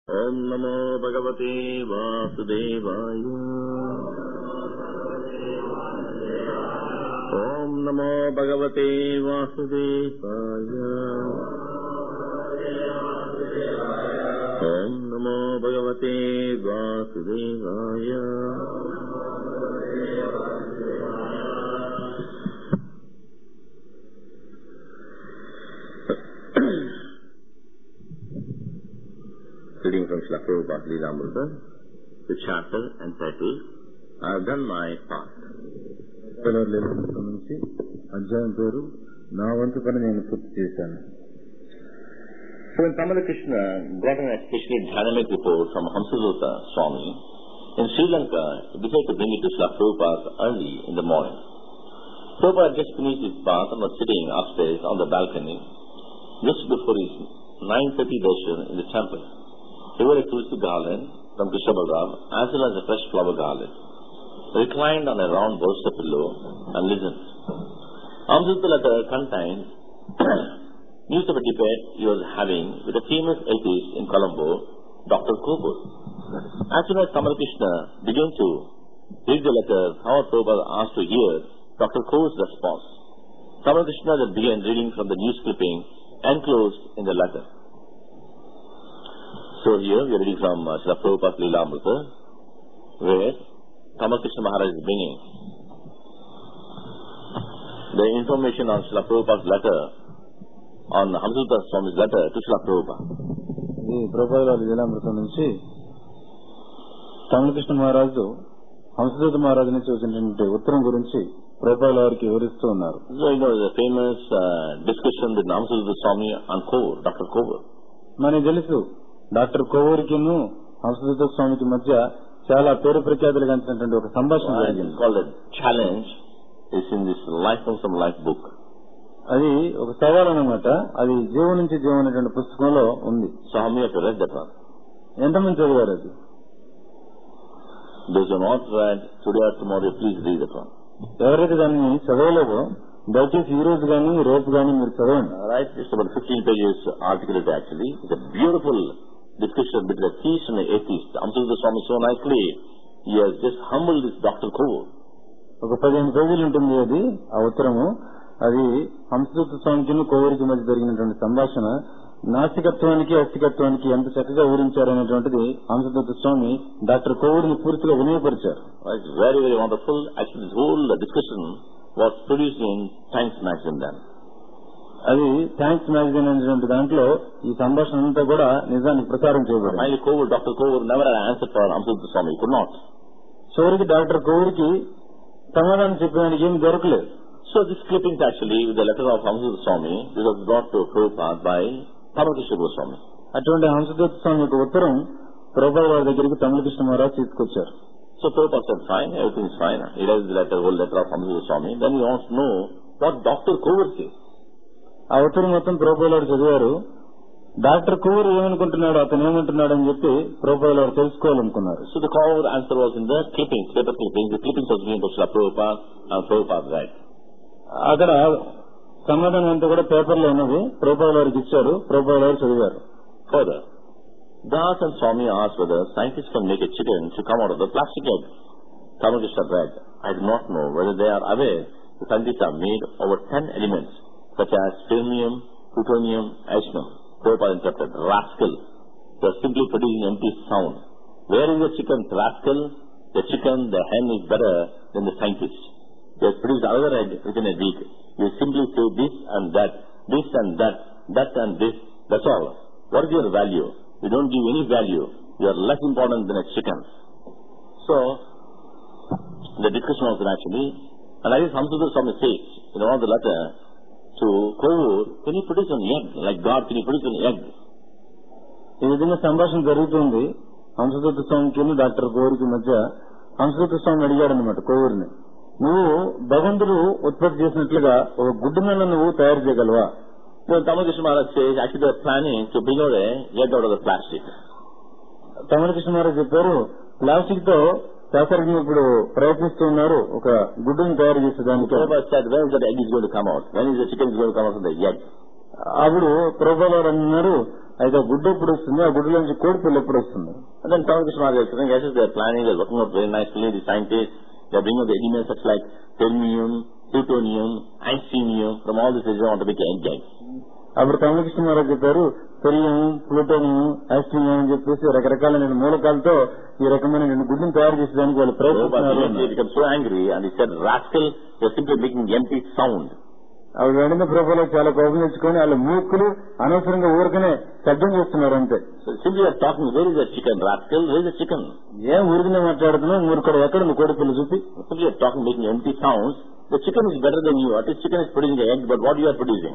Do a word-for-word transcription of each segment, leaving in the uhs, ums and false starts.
Om Namo Bhagavate Vasudevaya. Om Namo Bhagavate Vasudevaya. Om Namo Bhagavate Vasudevaya. Reading from Srila Prabhupada Leelamrita, the chapter entitled, I have done my part. Leelamrita నుంచి అధ్యాయం పేరు నా వంతు పని నేను పూర్తి చేశాను. So when Tamil Krishna got an especially dynamic report from Hamsadutta Swami, in Sri Lanka, he decided to bring it to Srila Prabhupada early in the morning. Prabhupada just finished his bath and was sitting upstairs on the balcony just before his nine thirty darshan in the temple. He wore a tulsi garland from Krishna Balaram as well as a fresh flower garland. He reclined on a round bolster pillow and listened. Hamsadutta letter contained news of a debate he was having with a famous atheist in Colombo, Doctor Kogur. As soon as Tamil Krishna began to read the letter, our Prabhupada asked to hear Doctor Kogur's response. Tamil Krishna then began reading from the news clipping enclosed in the letter. So here we are reading from uh, Srila Prabhupada Leelamrita, where Tamil Krishna Maharaj is bringing the information on Srila Prabhupada's letter, on Hamsadutta Swami's letter to Srila Prabhupada. ఈ ప్రభుపాద లీలామృతం నుంచి తమిళ కృష్ణ మహారాజు హంసదూత మహారాజు నుంచి వచ్చినటువంటి ఉత్తరం గురించి ప్రభుపాద వారికి వివరిస్తూ ఉన్నారు. So you know the famous uh, discussion with Hamsadutta Swami on Kogur, Doctor Kogur. మనకి తెలుసు డాక్టర్ కోవూరికిను హంసదూత స్వామికి మధ్య చాలా పేరు ప్రఖ్యాతులు గంచినటువంటి ఒక సంభాషణ జరిగింది. Called a challenge is in this Life from Some Life book. అది ఒక సవాల్ అన్నమాట. అది జీవం నుంచి జీవం అనేటువంటి పుస్తకంలో ఉంది. So how many have read that one? ఎంతమంది చదివారు అది? Those who are not read today or tomorrow, please read that one. ఎవరైతే దాన్ని చదవలేదో దయచేసి ఈ రోజు గానీ రేపు గానీ మీరు చదవండి. Right, it's about fifteen pages article actually. It's a beautiful discussion between the theist and the atheist. Hamsadutta Swami so nicely, he has just humbled this Doctor Kogur. ఒక పదిహేను పేజీలు ఉంటుంది అది ఆ ఉత్తరము. అది హంసదూత స్వామికి కోవూరికి మధ్య జరిగినటువంటి సంభాషణ నాస్తికత్వానికి అస్తికత్వానికి ఎంత చక్కగా వివరించారనేటువంటిది హంసదూత స్వామి డాక్టర్ కోవూరిని పూర్తిగా వినియోగపరిచారు. Very very wonderful. Actually this whole discussion was produced in Times magazine then. అది థ్యాంక్స్ మ్యాగజైన్ అనేటువంటి దాంట్లో ఈ సంభాషణ అంతా కూడా నిజానికి ప్రచారం చేయబడింది. Finally Kogur, Doctor Kogur never had an answer for Hamsadutta Swami. He could not. చివరికి డాక్టర్ కోవూరికి సమాధానం చెప్పడానికి ఏం దొరకలేదు. So this clipping actually with the letter of Hamsadutta Swami, this was brought to Prabhupada by Tamil Krishna Goswami. అటువంటి హంసదూత స్వామి యొక్క ఉత్తరం ప్రభుపాద వారి దగ్గరికి తమిళ కృష్ణ మహారాజ్ తీసుకొచ్చారు. So Prabhupada said, fine, everything is fine. He read the letter, whole letter of Hamsadutta Swami. Then he wants to know what Doctor Kogur says. ఆ ఉత్తరం మొత్తం ప్రభుపాద వారు చదివారు. డాక్టర్ కోవూరు ఏమనుకుంటున్నాడు, అతను ఏమంటున్నాడు అని చెప్పి ప్రభుపాద వారు తెలుసుకోవాలనుకున్నారు. So the Kogur answer was in the clippings, paper clippings. The clippings was given to Srila Prabhupada and Prabhupada read. అక్కడ సమాధానం అంతా కూడా పేపర్ లో ఉన్నది. ప్రభుపాద వారికి ఇచ్చారు, ప్రభుపాద వారు చదివారు. Further, Das and Swami asked whether scientists can make a chicken to come out of the plastic egg. Tamil Krishna read, I do not know whether they are aware the scientists are made over ten elements such as fermium, plutonium, arsenium. Prabhupada interrupted, rascal, they are simply producing empty sound. Where is the chicken, rascal? The chicken, the hen is better than the scientists. They have produced another egg within a week. You simply say this and that, this and that, that and this, that's all. What is your value? You don't give any value. You are less important than a chicken. So, the discussion was actually, and I think Hamsadutta Swami says, in one of the letter to Kogur, can you produce an egg? Like God, can you produce an egg? ఈ విధంగా సంభాషణ జరుగుతుంది హంసదూత స్వామికి doctor కోవూరికి మధ్య. హంసదూత స్వామి అడిగాడు అనమాట కోవూరిని, నువ్వు భగవంతుడు ఉత్పత్తి చేసినట్లుగా ఒక గుడ్డునన్ను నువ్వు తయారు చేయగలవా? Tamil Krishna Maharaj says, actually they are planning to bring out a egg out of the plastic. తమిళ కృష్ణ మహారాజ్ చెప్పారు, ప్లాస్టిక్ తో శాస్త్రజ్ఞులు ఇప్పుడు ప్రయత్నిస్తున్నారు ఒక గుడ్డును తయారు చేసేదానికి. When is the egg is going to come out? When is the chicken is going to come out of the egg? అప్పుడు ప్రభుపాద వారు అన్నారు, అయితే గుడ్డు ఎప్పుడు వస్తుంది, ఆ గుడ్డు నుంచి కోడి పిల్ల ఎప్పుడు వస్తుంది? And then Tamakishna Maharaj is saying, yes, they are planning, they are working out very nicely, the scientists, they are bringing out the elements such like selenium, plutonium, actinium, from all this they want to make egg eggs. అప్పుడు తమలకృష్ణ మహారాజ్ చెప్పారు, సెలియం, plutonium, ఆస్ట్రోనియం అని చెప్పేసి రకరకాల మూలకాలతో ఈ రకమైన రెండు గుడ్లను తయారు చేసేదానికి వాళ్ళు ప్రయత్నిస్తున్నారు. He became so angry and he said, rascal, they are simply making empty sound. అవి వెంటనే ప్రభువులో చాలా కోపం తెచ్చుకొని వాళ్ళ మూర్ఖులు అనవసరంగా ఊరికనే శబ్దం చేస్తున్నారు అంతే. Simply are talking, where is the chicken, rascal, where is the chicken? ఏం ఊరికనే మాట్లాడుతున్నావు, మూర్ఖుడు ఎక్కడ ఉంది కోడి పిల్ల చూపి. Simply are talking, making empty sounds. The chicken is better than you. At least chicken is producing the egg, but what you are producing?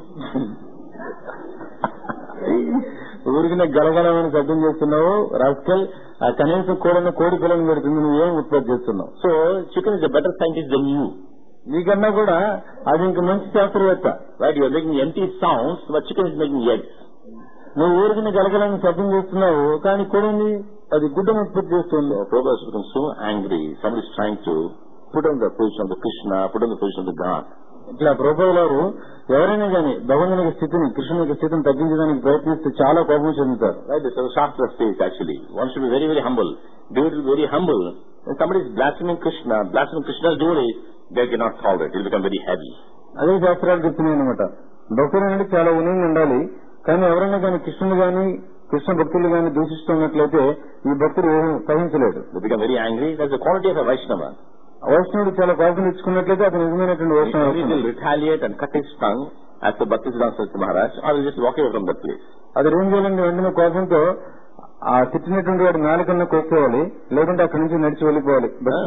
ఊరికనే గలగలమని శబ్దం చేస్తున్నావు రాస్కల్, కనీసం కోడన్న కోడి పిల్లని పెడుతుంది, నువ్వేం ఉత్పత్తి చేస్తున్నావు. So chicken is a better scientist than you. నీకన్నా కూడా అది ఇంక మంచి శాస్త్రవేత్త. Right, you are making empty sounds, but chicken is making eggs. నువ్వు ఊరికనే గలగలని శబ్దం చేస్తున్నావు, కానీ కోడింది అది గుడ్డను ఉత్పత్తి చేస్తుంది. Prabhupada has become so angry. Somebody is trying to put on the position of the Krishna, put on the position of the God. ఇట్లా ప్రభువుల వారు ఎవరైనా కానీ భగవంతుని స్థితిని, కృష్ణుని యొక్క స్థితిని తగ్గించడానికి ప్రయత్నిస్తే చాలా కోపం చెందుతారు. Right, so Shastra says actually, one should be very, very humble. Devotee is very humble. When somebody is blaspheming Krishna, blaspheming Krishna's devotees, they cannot tolerate it. It will become very heavy. అదే శాస్త్రాలు చెప్తున్నాయి అనమాట. భక్తులు అంటే చాలా ఉనింగి ఉండాలి, కానీ ఎవరైనా కానీ కృష్ణుని గాని కృష్ణ భక్తులు గాని దూషిస్తున్నట్లయితే ఈ భక్తులు సహించలేడు. They become very angry. That's the quality of a Vaishnava. వైష్ణవుడు చాలా కోపం తెచ్చుకున్నట్లయితే అతను నిజమైనటువంటి వైష్ణవుడు. He will retaliate and cut his tongue as the Bhaktisiddhanta Saraswati Maharaj, or will just walk away from that place. అది ఏం చేయాలండి, వెంటనే కోపంతో ఆ తిట్టినటువంటి వాడు నాలుకన్నా కోసుకోవాలి, లేకుంటే అక్కడి నుంచి నడిచి వెళ్ళిపోవాలి.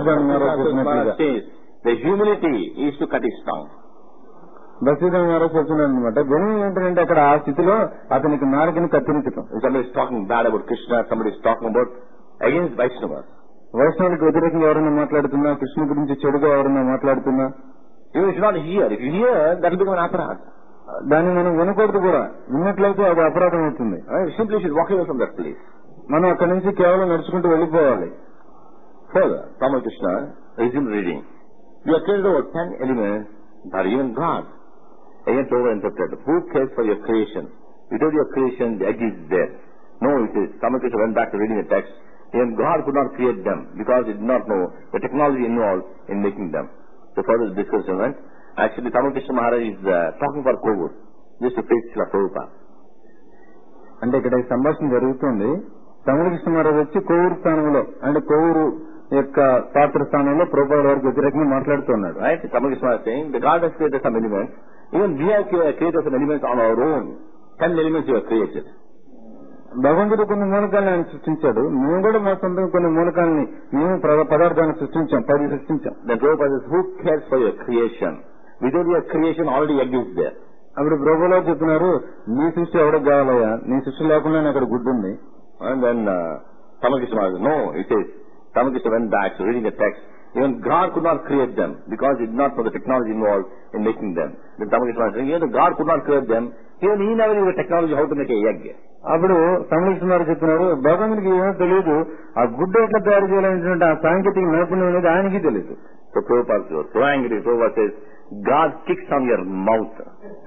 The humility is to cut his tongue. భక్తిదాన్ గారు చెప్తున్నాడు అనమాట. గుణం ఏంటంటే అక్కడ ఆ స్థితిలో అతనికి నాలుకని కత్తిరించడం. Somebody is talking bad about Krishna, somebody is talking about against Vaishnavas. వైష్ణవులకు వ్యతిరేకంగా ఎవరైనా మాట్లాడుతున్నా, కృష్ణ గురించి చెడుగా ఎవరైనా మాట్లాడుతున్నా, you should not hear. If you hear, that will become an aparad. దాన్ని మనం వినకూడదు కూడా. విన్నట్లయితే అది అపరాధం అవుతుంది. Simply should walk away from that place. మనం అక్కడి నుంచి కేవలం నడుచుకుంటూ వెళ్ళిపోవాలి. Further, Rama Krishna resumed reading. You are created over ten elements, but even God. Again, Prabhupada interpreted. Who cares for your creation? Without your creation, the egg is there. No, it is. Rama Krishna went back to reading the text. Even God could not create them because he did not know the technology involved in making them. So further discussion went. Actually, Rama Krishna Maharaj is uh, talking for Kovur, just to face Srila Prabhupada. అంటే ఇక్కడ ఈ సంభాషణ జరుగుతుంది. తమిళకృష్ణ మహారాజ్ వచ్చి కోవూరు స్థానంలో, అంటే కోవూరు యొక్క పాత్ర స్థానంలో ప్రభుపాద వారికి వ్యతిరేకంగా మాట్లాడుతున్నాడు. Right? Tamikrishna is saying, the God has created some elements. Even we have created some elements on our own. Ten elements you have created. భగవంతుడు కొన్ని మూలకాలను ఆయన సృష్టించాడు. మేము కూడా మా సొంతంగా కొన్ని మూలకాలని, మేము పదార్థాలను సృష్టించాం, పది సృష్టించాం. The Prabhupada says, who cares for your creation? Without your creation, already egg is there. అప్పుడు ప్రభువులో చెప్తున్నారు, నీ సృష్టి ఎవరికి కావాలయ్యా, నీ సృష్టి లేకుండా అక్కడ గుడ్డు ఉంది. And then uh, Tamikrishna says, no, it says, Tamikrishna went back to reading the text. Even God could not create them because he did not know the technology involved in making them. Then Tamikrishna says, even God could not create them, even he never knew the technology how to make a egg. అప్పుడు తమిళకృష్ణ గారు చెప్తున్నారు, భగవంతుడికి ఏమో తెలియదు, ఆ గుడ్డు ఎట్లా తయారు చేయాలనేటువంటి ఆ సాంకేతిక నైపుణ్యం అనేది ఆయనకి తెలియదు. So Prabhupada was so angry. Prabhupada says, God kicks on your mouth.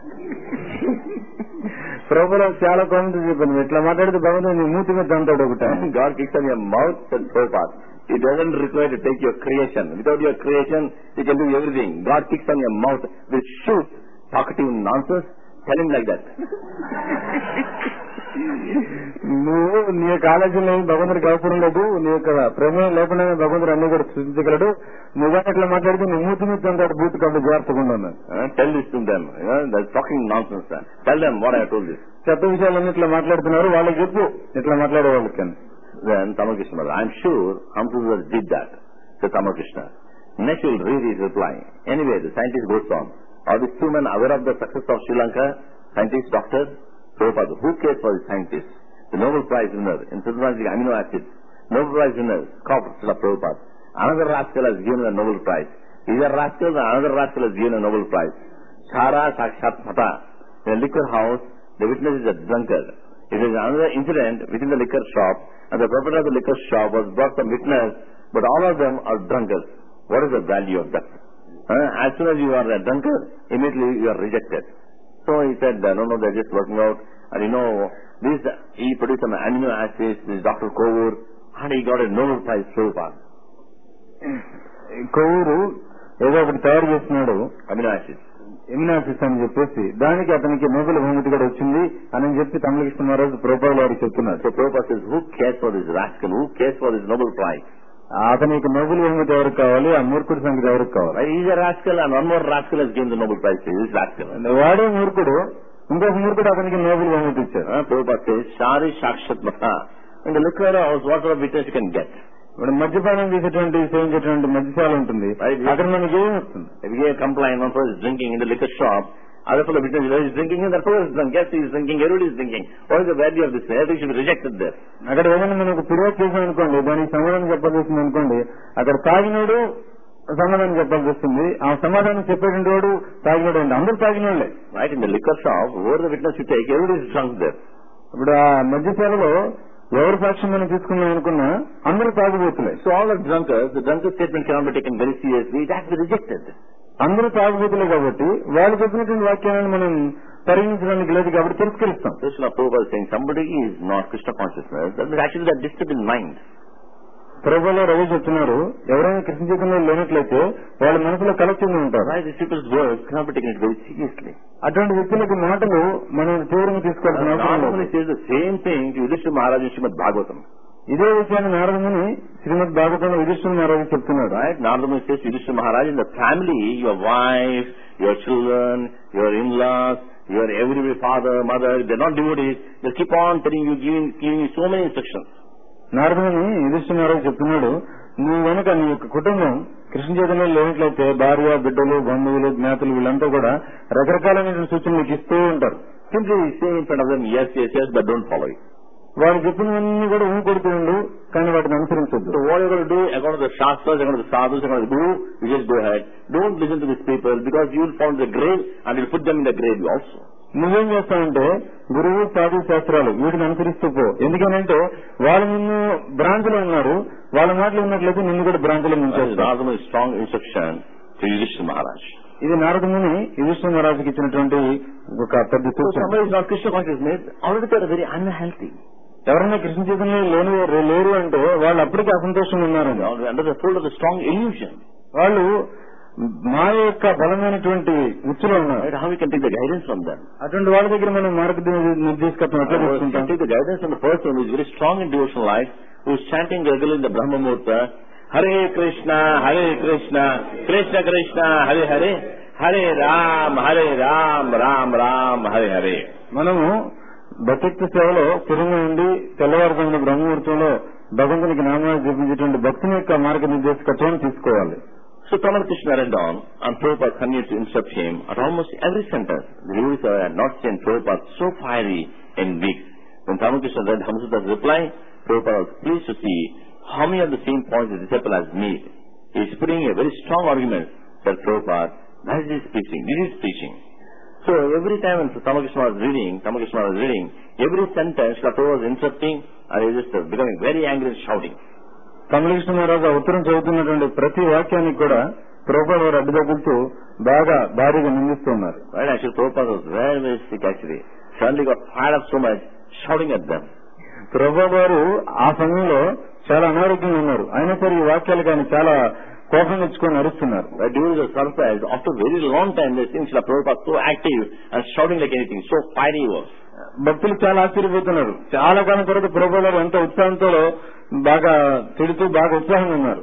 ప్రభుత్వ చాలా కొంత చెప్పాను, ఇట్లా మాట్లాడితే భగవంతుడు నీ మూతి మీద అంటాడు ఒకట. God kicks on your mouth, said Prabhupada. It doesn't require to take your creation. Without your creation, you can do everything. God kicks on your mouth with shoot, talkative nonsense. Tell him like that. నువ్వు నీ యొక్క ఆలోచనలు భగవంతుడికి అవసరం లేదు, నీ యొక్క ప్రమేయం లేకుండా భగవంతుడు అన్ని కూడా సృష్టించగలడు. నువ్వు ఎట్లా మాట్లాడితే నీ మూతి మీద అంటాడు, బూత్ కాబట్టి జాగ్రత్తగా ఉన్నాను. Tell this to them. You know, that's talking nonsense. Tell them what I told you. చెత్త విషయాలన్నీ ఇట్లా మాట్లాడుతున్నారు, వాళ్ళకి చెప్పు ఇట్లా మాట్లాడే వాళ్ళకి. Then Tamikrishna, I'm sure Hamsudas did that, said Tamikrishna. Next we'll read his reply. Anyway, the scientist goes on. Are these two men aware of the success of Sri Lanka? Scientist, doctor? Prabhupada, who cares for the scientist? The Nobel Prize winner in synthesizing amino acids. Nobel Prize winner, Scott Srila Prabhupada. Another rascal has given a Nobel Prize. These are rascals and another rascal has given a Nobel Prize. Chara Sakshat Mata. In a liquor house, the witness is a drunkard. It is another incident within the liquor shop, and the proprietor of the liquor shop was brought some witness, but all of them are drunkards. What is the value of that? Uh, as soon as you are a drunkard, immediately you are rejected. So he said, no, no, they're just working out. And you know, This, he produced some amino acids, this Doctor Kovur, and he got a Nobel Prize, Prabhupada. Kovvur ఏదో ఒకటి తయారు చేస్తున్నాడు, Amino acids. Amino acids అని చెప్పేసి, దానికి అతనికి Nobel బహుమతి కూడా వచ్చింది అని చెప్పి తమిళకృష్ణ మహారాజు ప్రభుపాద వారికి చెప్తున్నారు. So Prabhupada says, who cares for this rascal? Who cares for this Nobel Prize? అతనికి నోబెల్ బహుమతి ఎవరికి కావాలి, ఆ మూర్ఖుడి సంగతి ఎవరికి కావాలి? Right? He's a rascal, and one more rascal has given the Nobel Prize to this rascal. వాడే మూర్ఖుడు, ఇంకొక మూర్ఖుడు అతనికి నోబెల్ బహుమతి ఇచ్చారు. Uh, Prabhupada says, Shari Shakshat Mata. And the liquor house, what sort of witness you can get? ఇప్పుడు మద్యపానం చేసేటువంటి సేవించేటువంటి మద్యశాల ఉంటుంది, అక్కడ మనకి ఏం వస్తుంది? If you get a complaint, one person is drinking in the liquor shop, other fellow witness is drinking, and that fellow is drunk. Yes, he is drinking, everybody is drinking. What is the value of this? Everything should be rejected there. అక్కడ ఏదైనా మనకు ఫిర్యాదు చేసాం అనుకోండి, దానికి సమాధానం చెప్పాల్సి వస్తుంది అనుకోండి, అక్కడ తాగినోడు సమాధానం చెప్పాల్సి వస్తుంది. ఆ సమాధానం చెప్పేటువంటి వాడు తాగినోడు అండి, అందరూ తాగిన వాళ్ళే. Right, in the liquor shop, whoever the witness you take, everybody is drunk there. ఇప్పుడు ఆ మద్యశాలలో ఎవరు సాక్ష్యం మనం తీసుకున్నాం అనుకున్నా అందరూ తాగుబోతులే. So all the drunkards, the drunkard statement cannot be taken very seriously. It has to be rejected. అందరూ తాగుబోతులే కాబట్టి వాళ్ళు చెప్పినటువంటి వాక్యాలను మనం పరిగణించడానికి లేదు కాబట్టి తిరస్కరిస్తాం. Krishna Prabhupada is saying somebody is not Krishna consciousness. That means actually that disturbed in mind. ప్రభువులో రవి చెప్తున్నారు, ఎవరైనా కృష్ణ చైతన్యంలో లేనట్లయితే వాళ్ళ మనసులో కలెక్షన్ ఉంటారు. Right, these people's words cannot be taken very seriously. అటువంటి వ్యక్తులకు మాటలు మనం తీవ్రంగా తీసుకోవాల్సిన అవసరం లేదు. Says the same thing to Yudhishthira Maharaj in Srimad Bhagavatam. ఇదే విషయాన్ని నారదముని శ్రీమద్ భాగవతంలో యుధిష్ఠిర మహారాజు చెప్తున్నాడు. Right, Narada says to Yudhishthira Maharaj, in the family, your wife, your children, your in-laws, your every father, mother, they're not devotees. They keep on telling you, giving, giving you so many instructions. నారదుని యుధిష్ఠిర మహారాజు చెప్తున్నాడు, నువ్వు కనుక నీ యొక్క కుటుంబం కృష్ణ చైతన్యంలో లేనట్లయితే భార్య, బిడ్డలు, బంధువులు, జ్ఞాతులు వీళ్ళంతా కూడా రకరకాలైన సూచనలు ఇస్తూ ఉంటారు. Simply say in front of them, yes, yes, yes, but don't follow it. వాళ్ళు చెప్పినవన్నీ కూడా ఊ కొడుతూ ఉండు, కానీ వాటిని అనుసరించొద్దు. So what you're going to do, according to the Shastras, according to the Sadhus, according to the Guru, you just go ahead. Don't listen to these people, because you will find the grave and you'll put them in the grave also. నువ్వేం చేస్తావంటే గురువు, సాధు, శాస్త్రాలు వీటిని అనుసరిస్తూ పో. ఎందుకనంటే వాళ్ళు నిన్ను భ్రాంతిలో ఉన్నారు, వాళ్ళ మాటలు ఉన్నట్లయితే నిన్ను కూడా భ్రాంతిలో ముంచేస్తారు. Strong instruction to Yudhishthira Maharaj. ఇది నారదముని యుధిష్ఠిర మహారాజుకి ఇచ్చినటువంటి ఒక పెద్ద సూచన. Krishna consciousness already very unhealthy. ఎవరైనా కృష్ణ చైతన్యం లేని లేరు అంటే వాళ్ళు అప్పటికే అసంతోషంగా ఉన్నారు. Under the fold of the strong illusion, వాళ్ళు మాయ యొక్క బలమైనటువంటి ఉచ్చులో ఉన్నారు. How we can take the guidance from them? అటువంటి వాళ్ళ దగ్గర మనం మార్గనిర్దేశకత్వం ఎట్లా తీసుకుంటాం? Take the guidance from the person who is very strong in devotional life, who is chanting regularly in the Brahma muhurta, Hare Krishna Hare Krishna Krishna Krishna Hare Hare, Hare Ram Hare Ram Ram Ram Hare Hare. మనము భక్తి సేవలో స్థిరంగా ఉండి తెల్లవారుతున్న బ్రహ్మముహూర్తంలో భగవంతునికి నామాలు జపించేటువంటి భక్తుని యొక్క మార్గనిర్దేశకత్వాన్ని తీసుకోవాలి. So Tamal Krishna read on, and Prabhupada continued to instruct him at almost every sentence. The devotees had not seen Prabhupada so fiery and weak. When Tamal Krishna read Hamsuta's reply, Prabhupada was pleased to see how many of the same points the disciple has made. He is putting a very strong argument that Prabhupada, that is his preaching, this is preaching. So every time when Tamal Krishna was reading, Tamal Krishna was reading, every sentence Prabhupada was interrupting, and he was just becoming very angry and shouting. తమిళకృష్ణ మహారాజు ఆ ఉత్తరం చదువుతున్నటువంటి ప్రతి వాక్యానికి కూడా ప్రభుపాద వారు అడ్డుదగ్గుతూ బాగా భారీగా నిందిస్తున్నారు. Right, actually Prabhupada was very very sick actually. Suddenly got fired up so much, shouting at them. Prabhupada వారు ఆ సమయంలో చాలా అనారోగ్యంగా ఉన్నారు, అయినా సరే ఈ వాక్యాలకు ఆయన చాలా కోపం తెచ్చుకొని అరుస్తున్నారు. During the surprise, after a very long time, they think Prabhupada so active and shouting like anything, so fiery he was. భక్తులు చాలా ఆశ్చర్యపోతున్నారు. చాలా కాలం తర్వాత ప్రభుపాద వారు ఎంత ఉత్సాహంతో బాగా తిడుతూ బాగా ఉత్సాహంగా ఉన్నారు.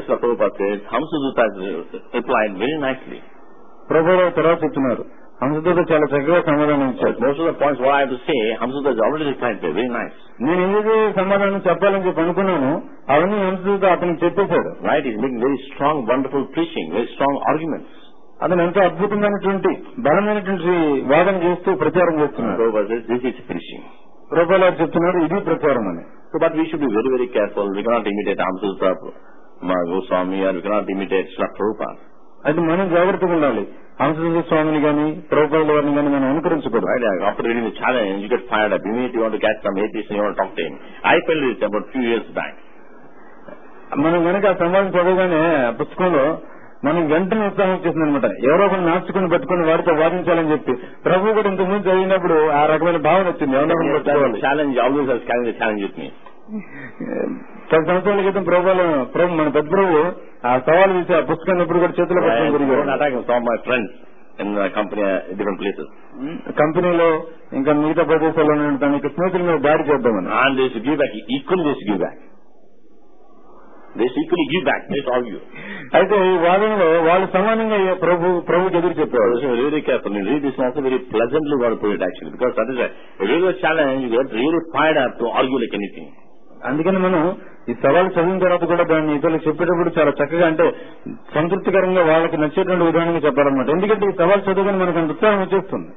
ప్రభుపాద తర్వాత చెప్తున్నారు, హంసదూత చాలా చక్కగా సమాధానం ఇచ్చారు. Most of the points what I have to say Hamsaduta has already replied very nice. నేను ఏదైతే సమాధానం చెప్పాలని చెప్పి అనుకున్నాను అవన్నీ హంసదూత అతనికి చెప్పేశాడు. Right, is making very strong wonderful preaching, very strong arguments. అతను ఎంతో అద్భుతమైనటువంటి బలమైనటువంటి వాదన చేస్తూ ప్రచారం చేస్తున్నాడు. ప్రభుపాద గారు చెప్తున్నారు ఇది ప్రచారం అని. So but we should be very very careful. We cannot imitate Hamsaduta Goswami or we cannot imitate Prabhupada. అయితే మనం జాగ్రత్తగా ఉండాలి. హంసదూత స్వామిని గాని ప్రభుపాద వారిని గాని మనం అనుకరించకూడదు. After reading the challenge you get fired up. Immediately you want to catch some atheists and you want to talk to him. I felt it about few years back. మనం కనుక ఆ సంవాదం చదవగానే పుస్తకంలో మనం వెంటనే ఉత్సాహం వచ్చేసింది అనమాట. ఎవరో ఒకరు నాస్తికుని పట్టుకుని వారితో వాదించాలని చెప్పి ప్రభు కూడా ఇంతకుముందు చదివినప్పుడు ఆ రకమైన భావన వచ్చింది. ఎవరో పట్టుకోవాలి. Challenge always has carried the challenge with me. పది సంవత్సరాల క్రితం ప్రభువులు ప్రభు మన పెద్ద ప్రభు ఆ సవాల్ చేసి ఆ పుస్తకాన్ని ఎప్పుడు కూడా చేతిలో పట్టుకుని కంపెనీ డిఫరెంట్ ప్లేసెస్ కంపెనీలో ఇంకా మిగతా ప్రదేశాల్లో తన యొక్క స్నేహితుల మీద దాడి చేద్దామని. And they should give back equal they should give back they should equally give back they argue. అయితే ఈ వాదనలో వాళ్ళు సమానంగా ప్రభు ప్రభుకి ఎదురు చెప్పారు. Very careful read this also very pleasantly వాడు పోయిట్ actually because that is real challenge you get really fired up to argue like anything. అందుకని మనం ఈ సవాలు చదివిన తర్వాత కూడా దాన్ని ఇతరులకు చెప్పేటప్పుడు చాలా చక్కగా అంటే సంతృప్తికరంగా వాళ్ళకి నచ్చేటువంటి విధానంగా చెప్పాలన్నమాట. ఎందుకంటే ఈ సవాలు చదవగానే మనకు అంత ఉత్సాహం వచ్చేస్తుంది.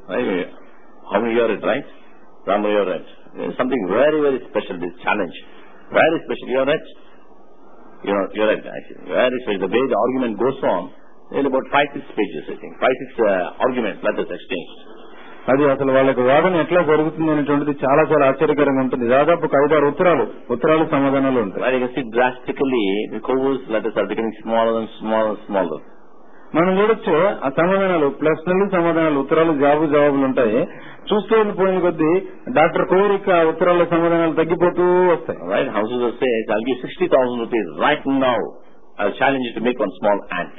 Something very very special this challenge very special. You're right you're right very special. The way the argument goes on in about five six pages I think five six arguments let exchange. అది అసలు వాళ్ళకి వాదన ఎట్లా జరుగుతుంది అనేటువంటిది చాలా చాలా ఆశ్చర్యకరంగా ఉంటుంది. దాదాపు ఒక ఐదారు ఉత్తరాలు ఉత్తరాలు సమాధానాలు ఉంటాయి. మనం చూడొచ్చు ఆ సమాధానాలు ప్రశ్నలు సమాధానాలు ఉత్తరాలు జవాబు జవాబులు ఉంటాయి. చూస్తూ వెళ్ళిపోయిన కొద్దీ డాక్టర్ కోరిక ఉత్తరాల సమాధానాలు తగ్గిపోతూ వస్తాయి. రైట్ హౌస్ వస్తే sixty thousand rupees right now I challenge to make one small ant.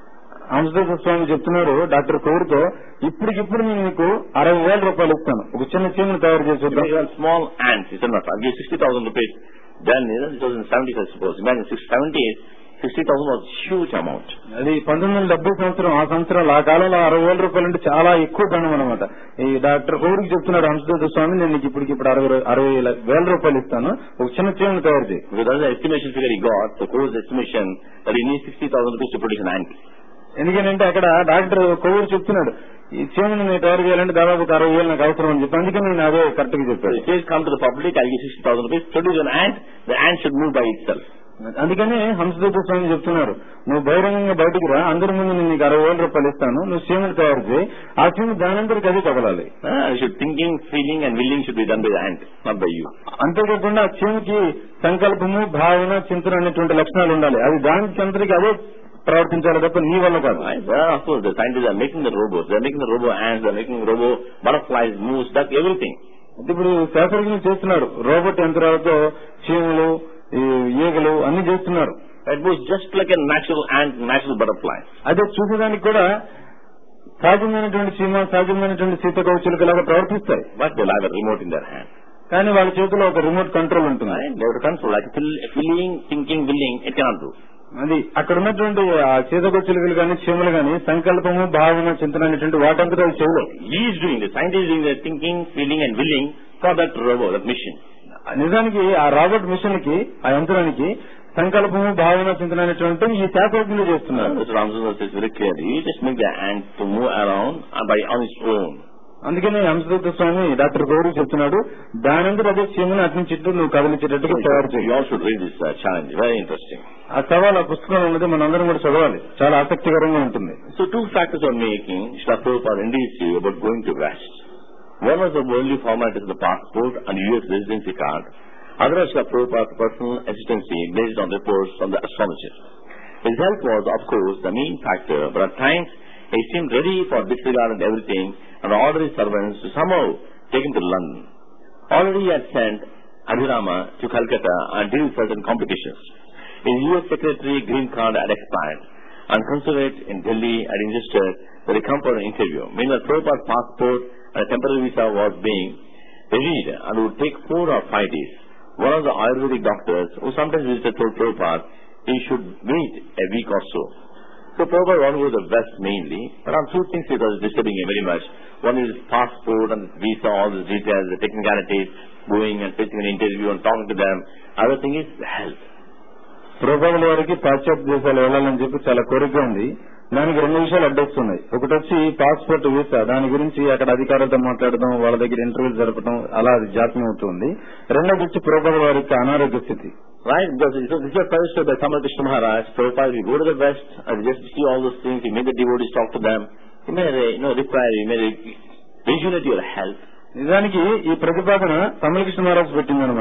Hamsadeva Swami చెప్తున్నారు డాక్టర్ కౌర్తో, ఇప్పటికిప్పుడు నేను మీకు అరవై వేల రూపాయలు ఇస్తాను, ఒక చిన్న చీమను తయారు చేసి small ants sixty thousand rupees than seventy suppose imagine six seventy sixty thousand was huge amount. అది పంతొమ్మిది వందల డెబ్బై సంవత్సరం ఆ సంవత్సరాలు ఆ కాలంలో అరవై వేల రూపాయలు అంటే చాలా ఎక్కువ ధనం అనమాట. ఈ డాక్టర్ కౌరికి చెప్తున్నాడు హంసదేవ స్వామి, నేను నీకు ఇప్పటికి ఇప్పుడు అరవై అరవై వేల రూపాయలు ఇస్తాను, ఒక చిన్న చీమను తయారు చేయి. Estimation figure I got the course estimation that I need sixty thousand rupees to produce an ant. ఎందుకంటే అక్కడ డాక్టర్ కొవ్వూరు చెప్తున్నాడు ఈ చీమను నేను తయారు చేయాలంటే దాదాపు ఒక అరవై వేలు నాకు అవసరం అని చెప్పి, అందుకని నేను అదే కరెక్ట్ గా చెప్పాను. Come to the public I give sixty thousand rupees produce an ant, the ant should move by itself. అందుకని హంసదేవ స్వామి చెప్తున్నారు, నువ్వు బహిరంగంగా బయటికి రా, అందరి ముందు నేను నీకు అరవై వేల రూపాయలు ఇస్తాను, నువ్వు చీమను తయారు చేయి, ఆ చీమ దానంతరికి అదే కదలాలి. Thinking feeling and willing should be done by the ant, not by you. అంతేకాకుండా ఆ చీమకి సంకల్పము భావన చింతన అనేటువంటి లక్షణాలు ఉండాలి, అది దానికి అందరికి అదే ప్రవర్తించాలి తప్ప నీ వల్ల కాదు. Scientist are making the robots, they are making the robo ants, they are making robo butterflies, moves, that everything. ఇప్పుడు శాస్త్రజ్ఞులు చేస్తున్నారు, రోబోట్ యంత్రాలతో చీమలు ఈగలు అన్ని చేస్తున్నారు. It was just like a natural ant, natural butterfly. అదే చూసేదానికి కూడా సహజమైనటువంటి చీమ సహజమైనటువంటి సీతకౌచిలక లాగా ప్రవర్తిస్తాయి. But they have a remote in their hand. కానీ వాళ్ళ చేతిలో ఒక రిమోట్ కంట్రోల్ ఉంటుంది. They have control like feeling, thinking, willing, it cannot do. అది అక్కడ ఉన్నటువంటి ఆ సీతకొచ్చులుగులు కానీ చీమలు కానీ సంకల్పము భావన చింతన అనేటువంటి వాటంతా చేయలేదు. Is doing the scientist doing the thinking, feeling and willing for that robo, that machine. నిజానికి ఆ రాబోట్ మిషన్ కి ఆ యంత్రానికి సంకల్పము భావన చింతన అనేటువంటి ఈ శాస్త్రజ్ఞులు చేస్తున్నారు. అందుకని హంసదేవ స్వామి డాక్టర్ గౌరీ చెప్తున్నాడు, దానంతా అదే చీమను అటు నుంచి ఇటు నువ్వు కదిలించేటట్టుగా తయారు చేయాలి. ఆ సవాల్ ఆ పుస్తకంలో ఉన్నది మనందరం కూడా చదవాలి, చాలా ఆసక్తికరంగా ఉంటుంది. So two factors are making about going to west. One was the only format is the passport and U S residency card. Other was the personal assistancy based on reports from the astrologer. His health was, of course, the main factor, but at times he seemed ready for disregard and everything and ordered his servants to somehow take him to London. Already he had sent Abhirama to Calcutta and did certain competitions. His U S secretary green card had expired, and consulate in Delhi had insisted that he come for an interview. Meanwhile, Prabhupada's passport and a temporary visa was being reviewed and would take four or five days. One of the Ayurvedic doctors who sometimes visited told Prabhupada he should wait a week or so. So Prabhupada wanted to go to the West mainly, but on two things it was disturbing him very much. One is his passport and his visa, all the details, the technicalities, going and facing an interview and talking to them. Other thing is health. ప్రభువుల వారికి పాశ్చాత్య దేశాలు వెళ్లాలని చెప్పి చాలా కోరిక ఉంది. దానికి రెండు విషయాలు అడ్డొస్తున్నాయి. ఒకటి వచ్చి పాస్పోర్ట్ వీసా, దాని గురించి అక్కడ అధికారులతో మాట్లాడడం, వాళ్ళ దగ్గర ఇంటర్వ్యూలు జరపడం, అలా అది జాప్యం అవుతుంది. రెండోది వచ్చి ప్రభువుల వారికి అనారోగ్య స్థితి. Right, because this is a suggested by Samarth Krishna Maharaj. Prabhupada, you go to the West and just see all those things, you make the devotees talk to them, you may, you know, require, you may rejuvenate your health. నిజానికి ఈ ప్రతిపాదన సమరకృష్ణ మహారాజ్ పెట్టిందనమాట.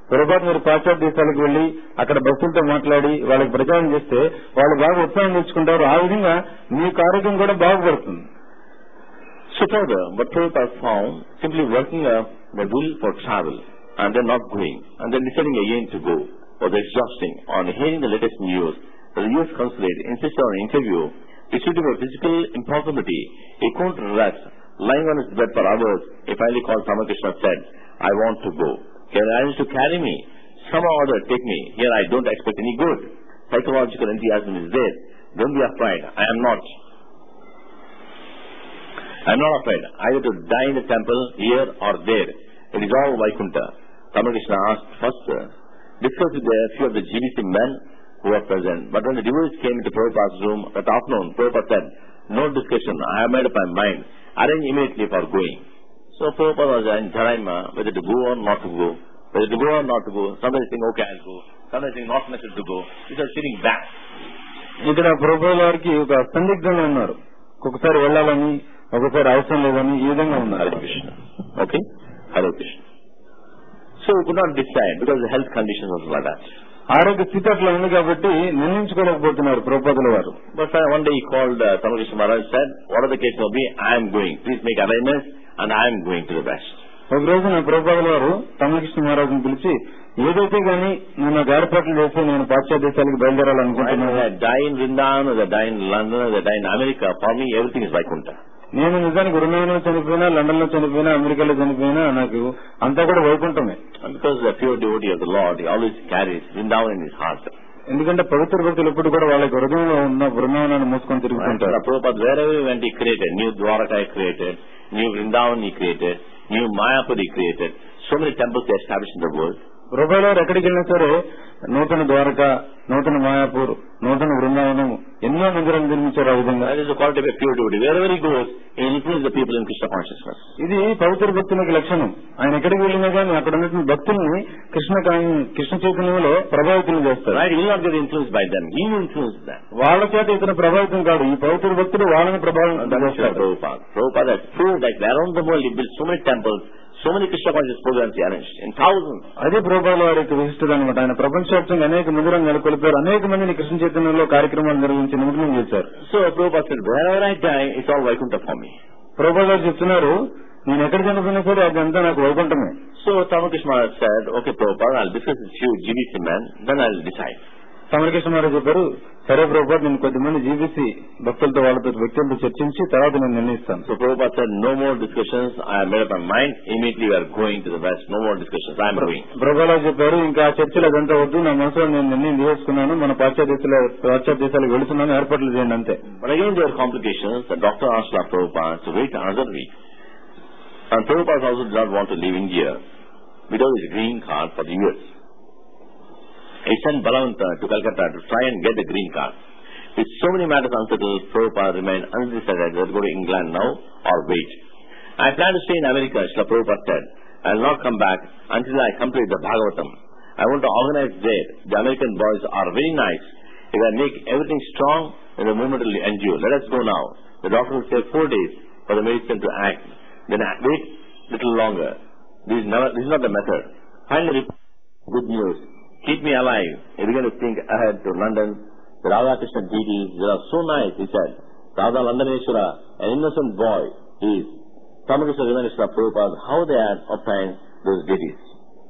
ప్రభుపాద మీరు పాశ్చాత్య దేశాలకు వెళ్లి అక్కడ భక్తులతో మాట్లాడి వాళ్ళకి ప్రచారం చేస్తే వాళ్ళు బాగా ఉత్సాహం తెచ్చుకుంటారు. ఆ విధంగా మీకు ఆరోగ్యం కూడా బాగుపడుతుంది. So further, but Prabhupada found simply working up the will for travel and then not going and then deciding again to go was exhausting. On hearing the latest news, the U S consulate insisted on an interview which due to a physical impossibility, he couldn't rest. Lying on his bed for hours, he finally called Ramakrishna and said, I want to go. Can I ask you to carry me? Somehow or other, take me. Here I don't expect any good. Psychological enthusiasm is there. Don't be afraid. I am not. I am not afraid. Either to die in the temple, here or there. It is all Vaikuntha. Ramakrishna asked first, discussed with a few of the G B C men who were present. But when the devotees came into Prabhupada's room that afternoon, Prabhupada said, no discussion. I have made up my mind. Arrange immediately for going. So Prabhupada was in Jaraima, whether to go or not to go. Whether to go or not to go. Somebody saying, okay, I'll go. Somebody saying, not necessary to go. These are sitting back. ఇక్కడ ప్రభుపాద వారికి ఒక సందిగ్ధంగా ఉన్నారు. ఒక్కొక్కసారి వెళ్లాలని, ఒకసారి అవసరం లేదని ఈ విధంగా ఉన్నారు. Hare Krishna. Okay? Hare Krishna. So we could not decide because the health conditions was like that. ఆరోగ్య స్థితి అట్లా ఉంది కాబట్టి నిర్ణయించుకోలేకపోతున్నారు ప్రభుపాదుల వారు. But one day he called uh, Ramakrishna Maharaj and said, whatever the case may be, I am going. Please make arrangements and I am going to the West. ఒక రోజున ప్రభుపాదుల వారు రమకృష్ణ మహారాజును పిలిచి ఏదైతే గానీ నేను ఏర్పాట్లు చేసి నేను పాశ్చాత్య దేశాలకు బయలుదేరాలనుకుంటున్నాను. Die in Vrindavan, or die in London, or die in America, for me everything is Vaikuntha. నేను నిజానికి వృందావనంలో చనిపోయినా, లండన్ లో చనిపోయినా, అమెరికాలో చనిపోయినా నాకు అంతా కూడా వైకుంఠమే. Because the pure devotee of the Lord, he always carries Vrindavan in his heart. ఎందుకంటే పవిత్ర భక్తులు ఎప్పుడు కూడా వాళ్ళకి హృదయంలో ఉన్న బృందావనాన్ని మోసుకొని తిరుగుతుంటారు. Prabhupada, wherever he went, he created. New Dwaraka he created, new Vrindavan he created, new Mayapur he created. So many temples he established in the world. ప్రభుపాదులు ఎక్కడికి వెళ్ళినా సరే నూతన ద్వారక, నూతన మాయాపూర్, నూతన బృందావనం ఎన్నో మందిరాలు నిర్మించారు. ఆ విధంగా ఇది పవిత్ర భక్తులకి లక్షణం. ఆయన ఎక్కడికి వెళ్ళినా కానీ అక్కడ ఉన్నటువంటి భక్తుల్ని కృష్ణ కృష్ణ చైతన్యంలో ప్రభావితం చేస్తారు. వాళ్ళ చేత ఇతర ప్రభావితం కాదు, ఈ పవిత్ర భక్తులు వాళ్ళని ప్రభావితం చేస్తారు. So many Krishna conscious programs he arranged in thousands. అదే ప్రభుపాదుల వారి యొక్క విశిష్టత అనమాట. ఆయన ప్రపంచవ్యాప్తంగా అనేక మందిరం నెలకొల్పారు, అనేక మందిని కృష్ణ చైతన్యంలో కార్యక్రమాలు నిర్వహించి నిమగ్నం చేశారు. So Prabhupada said, wherever I die, it's all Vaikuntha for me. ప్రభుపాదులు గారు చెప్తున్నారు, నేను ఎక్కడ చనిపోయినా సరే అదంతా నాకు వైకుంఠమే. So Ramakrishna Maharaj said, okay Prabhupada, I'll discuss with you G B C men, then I'll decide. Ramakrishna Maharaj చెప్పారు, సరే ప్రభుపాద నేను కొద్దిమంది జీబీసీ భక్తులతో వాళ్ళతో వ్యక్తులతో చర్చించి తర్వాత నేను నిర్ణయిస్తాను. So Prabhupada said, no more discussions, I have made up my mind, immediately we are going to the West, no more discussions, I am going. Prabhupada చెప్పారు, ఇంకా ఆ చర్చలు అదంతా వద్దు, నా మనసులో నేను నిర్ణయం తీసుకున్నాను, మన పాశ్చాత్య దేశాల పాశ్చాత్య దేశాలకు వెళుతున్నాను, ఏర్పాట్లు చేయండి అంతే. But again there are complications. The doctor asked Prabhupada to wait another week. And Prabhupada also did not want to leave India without his green card for the U S. He sent Balavanta to Calcutta to try and get the green card. With so many matters unsettled, Prabhupada remained undecided whether to go to England now or wait. I plan to stay in America, Srila Prabhupada said. I will not come back until I complete the Bhagavatam. I want to organize there. The American boys are very nice. If I make everything strong, then the movement will endure. Let us go now. The doctor will say four days for the medicine to act. Then I wait little longer. This is, never, this is not the method. Finally, good news. Keep me alive. He began to think ahead to London. The Radha Krishna deities, they are so nice, he said. Radha Landaneshwara, an innocent boy, he is. Ramakrishna Vimanishra Prabhupada, how they had obtained those deities.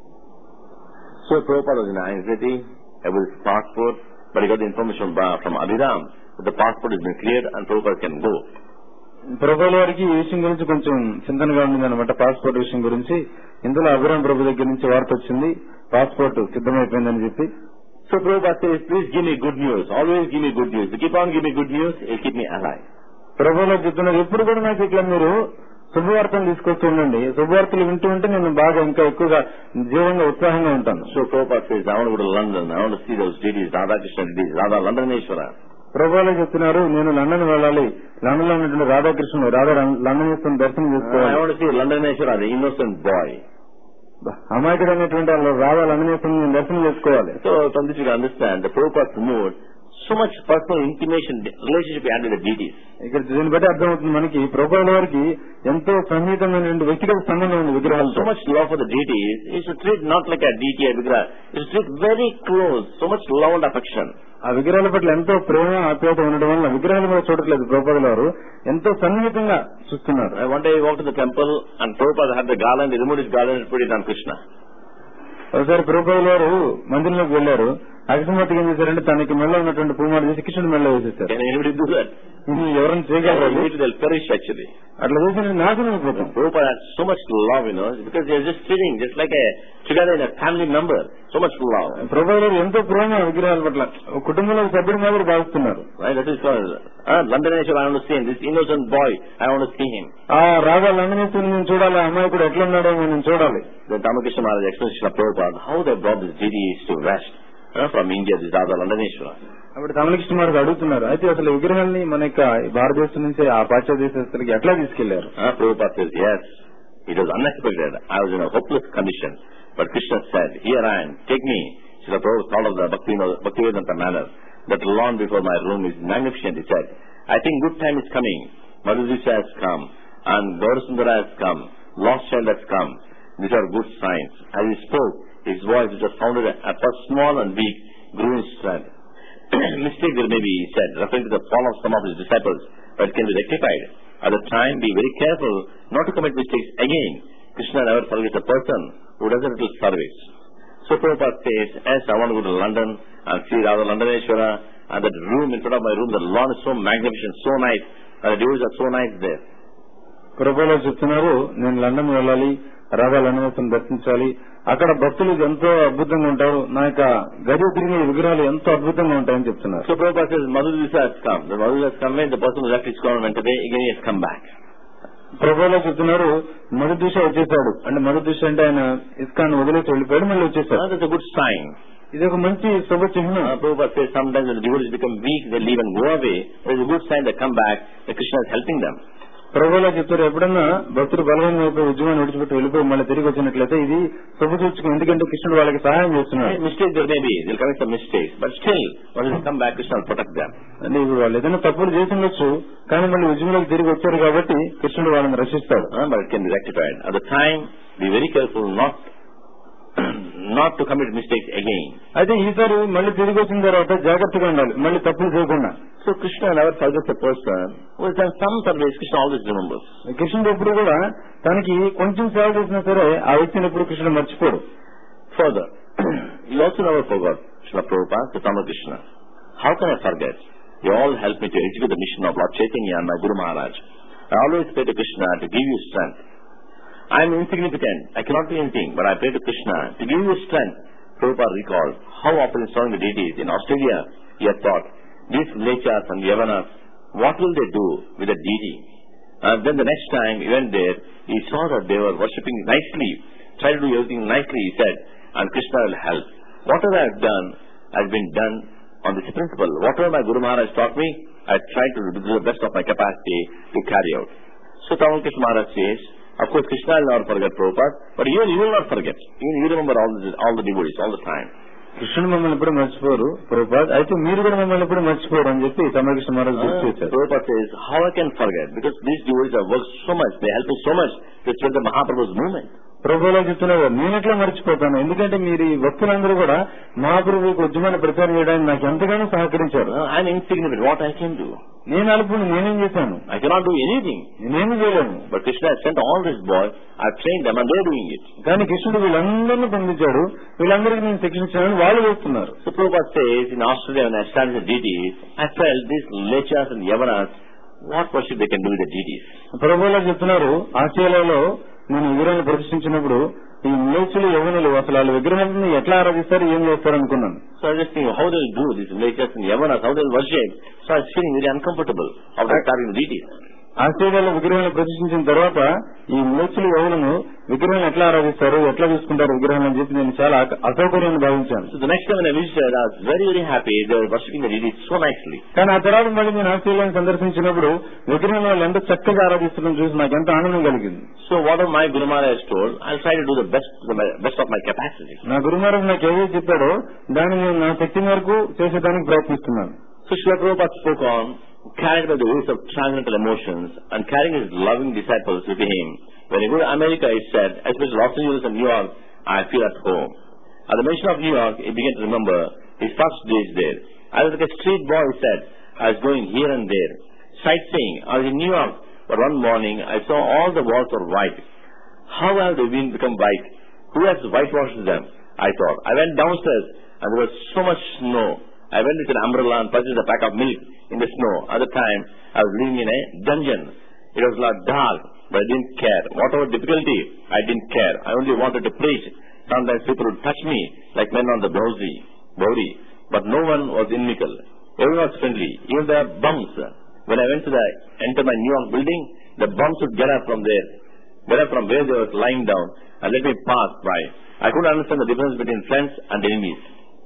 So Prabhupada was in anxiety about his passport, but he got the information from Abhiram that the passport has been cleared and Prabhupada can go. ప్రభుపాదుల వారికి ఈ విషయం గురించి కొంచెం చింతనగా ఉంది అనమాట, passport విషయం గురించి. ఇందులో అభిరామ్ ప్రభు దగ్గర నుంచి వార్త వచ్చింది, పాస్పోర్ట్ సిద్ధమైపోయిందని చెప్పి. So Prabhupada says, please give me good news. Always give me good news. If you keep on giving me good news, it will keep me alive. ప్రభువులు చెప్తున్నారు, ఎప్పుడు కూడా నాకు ఇట్లా మీరు శుభవార్తలు తీసుకొస్తూ ఉండండి, శుభవార్తలు వింటూ ఉంటే నేను బాగా ఇంకా ఎక్కువగా జీవంగా ఉత్సాహంగా ఉంటాను. So Prabhupada says, I want to go to London. I want to see those deities, Radha Krishna deities, Radha Landaneshwara. ప్రభువులు చెప్తున్నారు, నేను లండన్ వెళ్ళాలి, లండన్ లో ఉన్నటువంటి రాధాకృష్ణ రాధా లండనేశ్వరం దర్శనం చేసుకోవాలి. I want to see Landaneshwara, the innocent boy. అమాయకుడైనటువంటి Radha లండనేశ్వరం దర్శనం చేసుకోవాలి. So from this you can understand the Prabhupada's mood so much personal intimation, relationship we had with the deities. ఇక్కడ దీన్ని బట్టి అర్థమవుతుంది మనకి ప్రభువుల వారికి ఎంతో సన్నిహితమైన వ్యక్తిగత సంబంధం ఉంది విగ్రహాలు. So much love for the deities is to treat not like a deity or vigraha, is to treat very close, so much love and affection. ఆ విగ్రహాల పట్ల ఎంతో ప్రేమ ఆప్యాయత ఉండడం వల్ల విగ్రహాలు కూడా చూడట్లేదు. ప్రభువుల వారు ఎంతో సన్నిహితంగా చూస్తున్నారు. One day I walked to the temple and Prabhupada had the garland, he removed his garland and put it on Krishna. ఒకసారి ప్రభువుల వారు మందిరంలోకి వెళ్లారు. అకస్మాత్తుగా ఏం చేశారంటే తనకి మెల్ల ఉన్నటువంటి పూమాలు చేసి కృష్ణుడి మెల్ల వేసేసారు. ఎవరైనా చేయగలరు? అట్లా చేసి నాశనం అయిపోతాం. Prabhupada had so much love, you know, because they are just sitting just like a together in a family member. So much love. ప్రభువుల ఎంతో ప్రేమ విగ్రహాల పట్ల కుటుంబంలో సభ్యుడి మాదిరి భావిస్తున్నారు. Right, that is called uh, Landaneshwara. I want to see him. This innocent boy, I want to see him. ఆ రాగా లండనేశ్వరుని నేను చూడాలి, అమ్మాయి కూడా ఎట్లా ఉన్నాడో నేను చూడాలి. Then Ramakrishna Maharaj explains to Prabhupada how they brought these deities to West. From India, this Radha Landaneshwara. అప్పుడు రమణకృష్ణ మహారాజ్ అడుగుతున్నారు, అయితే అసలు విగ్రహాన్ని మన యొక్క భారతదేశం నుంచి ఆ పాశ్చాత్య దేశస్తులకి ఎట్లా తీసుకెళ్లారు? Prabhupada says, yes, it was unexpected. I was in a hopeless condition. But Krishna said, here I am, take me. So the Prabhupada thought of the Bhaktivedanta manner. That lawn before my room is magnificent, he said. I think good time is coming. Madhudisha has come. And Gaurasundara has come. Lost child has come. These are good signs. As he spoke, his voice, which was sounded at first small and weak, grew in strength. Mistake there may be, he said, referring to the fall of some of his disciples, but it can be rectified. At the time, be very careful not to commit mistakes again. Krishna never forgets a person who does a little service. So Prabhupada says, yes, I want to go to London and see Radha Landaneshwara, and that room in front of my room, the lawn is so magnificent, so nice, and the devotees are so nice there. ప్రభువులు చెప్తున్నారు, నేను London వెళ్ళాలి, రాధా లండనేశ్వరుని దర్శించాలి, అక్కడ భక్తులు ఎంతో అద్భుతంగా ఉంటారు, నా యొక్క గది తిరిగే విగ్రహాలు ఎంతో అద్భుతంగా ఉంటాయని చెప్తున్నారు. So Prabhupada says, Madhudisha has come. The Madhudisha has come when the person who left his convent today, again he has come back. ప్రభువులు చెప్తున్నారు, మధుదీష వచ్చేసాడు అంటే మధుదీష అంటే ఆయన ఇస్కాన్ వదిలేసి వెళ్ళిపోయాడు, మళ్ళీ వచ్చేసాడు. That's a good sign. ఇది ఒక మంచి శుభ చిహ్నం. Prabhupada says sometimes when the devotees become weak, they leave and go away. It's a good sign they come back, that Krishna is helping them. ప్రభువులు చెప్తారు, ఎప్పుడన్నా భక్తులు బలహీన అయిపోయి ఉద్యమాన్ని విడిచిపెట్టి వెళ్ళిపోయి మళ్ళీ తిరిగి వచ్చినట్లయితే ఇది శుభసూచకం, ఎందుకంటే కృష్ణుడు వాళ్ళకి సహాయం చేస్తున్నాడు. Mistake there may be, they'll commit some mistakes, but still when they come back, Krishna will protect them. అంటే ఇప్పుడు వాళ్ళు ఏదైనా తప్పులు చేసి ఉండొచ్చు, కానీ మళ్ళీ ఉద్యమంలోకి తిరిగి వచ్చారు కాబట్టి కృష్ణుడు వాళ్ళని రక్షిస్తాడు. But it can be rectified. At the time, be very careful not not to commit mistakes again. అయితే ఈసారి మళ్ళీ తిరిగి వచ్చిన తర్వాత జాగ్రత్తగా ఉండాలి, మళ్ళీ తప్పులు చేయకుండా. So Krishna never forgets a person who has done some service. Krishna always remembers. కృష్ణుడు ఎప్పుడు కూడా తనకి కొంచెం సేవ చేసినా సరే ఆ వ్యక్తిని ఎప్పుడు కృష్ణుడు మర్చిపోడు. Further, he also never forgot Srila Prabhupada to Ramakrishna. How can I forget? You all helped me to execute the mission of Lord Chaitanya and my Guru Maharaj. I always pray to Krishna to give you strength. I am insignificant. I cannot do anything, but I pray to Krishna to give you strength. Prabhupada recalled how often in serving the deities in Australia, he had thought, these Lechas and Yavanas, what will they do with the deity? And then the next time he went there, he saw that they were worshipping nicely, tried to do everything nicely, he said, and Krishna will help. Whatever I have done has been done on this principle. Whatever my Guru Maharaj taught me, I tried to do the best of my capacity to carry out. So Ramakrishna Maharaj says, of course Krishna will not forget Prabhupada, but even you will not forget. Even you remember all the, all the devotees all the time. కృష్ణుడు మమ్మల్ని ఎప్పుడు మర్చిపోరు ప్రభుపాద్, అయితే మీరు కూడా మమ్మల్ని ఎప్పుడు మర్చిపోరు అని చెప్పి రమకృష్ణ మహారాజ్ గుర్తు చేశారు. Prabhupada says, how I can forget? Because these devotees have worked so much, they help me so much to spread the Mahaprabhu's movement. ప్రభువులా చెప్తున్నారు, నేను ఎట్లా మర్చిపోతాను, ఎందుకంటే మీరు ఈ భక్తులందరూ కూడా మహాప్రభు ఉద్యమాన్ని ప్రచారం చేయడానికి నాకు ఎంతగానో సహకరించారు. I am insignificant. What I can do? నేను అల్పుని, నేనేం చేశాను? I cannot do anything. నేనేమి చేయలేను. But Krishna has sent all these boys, I have trained them and they are doing it. కానీ కృష్ణుడు వీళ్ళందరినీ పంపించాడు, వీళ్ళందరికీ నేను శిక్షించాను, వాళ్ళు చేస్తున్నారు. So Prabhupada says, in Australia when I started the deities, I felt these Lechas and Yavanas, what worship they can do with the deities. ప్రభువులా చెప్తున్నారు, ఆస్ట్రేలియాలో నేను విగ్రహాన్ని ప్రదర్శించినప్పుడు ఈ మ్లేచ్చులు యవనులు అసలు వాళ్ళ విగ్రహాన్ని ఎట్లా ఆరాధిస్తారు, ఏం చేస్తారు అనుకున్నాను. So I just think, how they will do this Lechas and Yavanas, how they will worship. So I was feeling very uncomfortable after starting the deities. ఆస్ట్రేలియాలో విగ్రహాన్ని ప్రదర్శించిన తర్వాత ఈ మ్లేచ్చులు యవనులను విగ్రహాన్ని ఎట్లా ఆరాధిస్తారు, ఎట్లా చూసుకుంటారు విగ్రహాన్ని అని చెప్పి నేను చాలా అసౌకర్యాన్ని భావించాను. So the next time when I visited, I was very very happy. They were worshipping the deities so nicely. కానీ ఆ తర్వాత మళ్ళీ నేను ఆస్ట్రేలియాను సందర్శించినప్పుడు విగ్రహం వాళ్ళు ఎంత చక్కగా ఆరాధిస్తుందని చూసి నాకు ఎంత ఆనందం కలిగింది. So whatever my Guru Maharaj told, I'll try to do the best, the best of my capacity. నా గురు మహారాజ్ నాకు ఏదైతే చెప్పాడో దాన్ని నేను నా శక్తి మేరకు చేసేదానికి ప్రయత్నిస్తున్నాను. So Srila Prabhupada spoke on, carried by the waves of transcendental emotions and carrying his loving disciples with him. When he go to America, he said, especially Los Angeles and New York, I feel at home. At the mention of New York, he began to remember his first days there. I was like a street boy, he said. I was going here and there, sightseeing. I was in New York, but one morning I saw all the walls were white. How have they been become white? Who has whitewashed them? I thought. I went downstairs and there was so much snow. I went with an umbrella and purchased a pack of milk in the snow. At the time, I was living in a dungeon. It was like dark, but I didn't care. Whatever difficulty, I didn't care. I only wanted to preach. Sometimes people would touch me like men on the Bowery, Bowery. But no one was inimical. Everyone was friendly. Even the bums. When I went to the enter my New York building, the bums would get up from there, get up from where they were lying down, and let me pass by. I couldn't understand the difference between friends and enemies.